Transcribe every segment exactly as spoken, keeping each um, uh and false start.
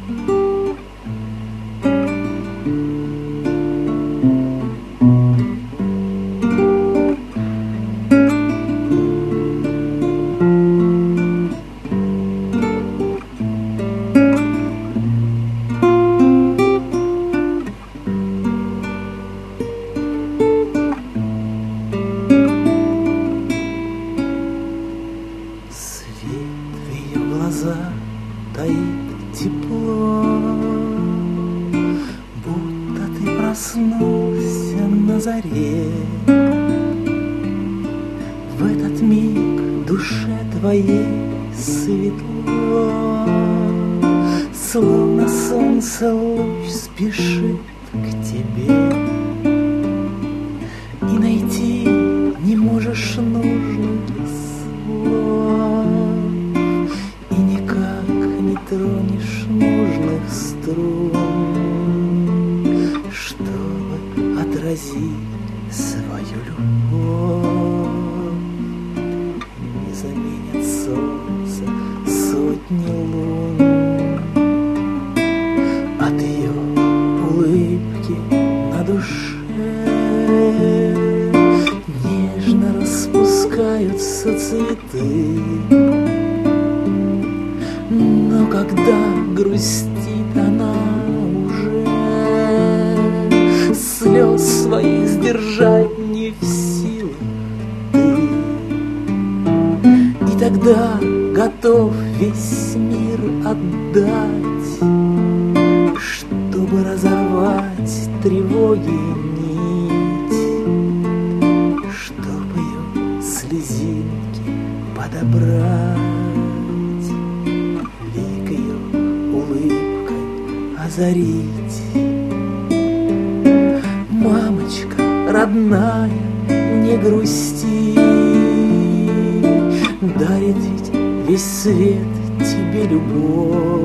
Таит тепло, будто ты проснулся на заре. В этот миг душе твоей светло, словно солнце луч спешит к тебе. И найти не можешь нужных слов, тронешь нужных струн, чтобы отразить свою любовь. Не заменят солнце сотни лун, от ее улыбки на душе нежно распускаются цветы. Но когда грустит она уже, слез своих сдержать не в силах ты. И тогда готов весь мир отдать, чтобы разорвать тревоги нить, чтобы ее слезинки подобрать, озарить. Мамочка родная, не грусти, дарит ведь весь свет тебе любовь.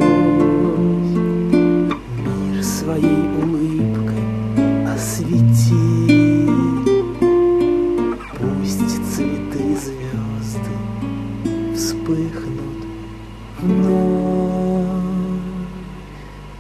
Мир своей улыбкой освети, пусть цветы звезды вспыхнут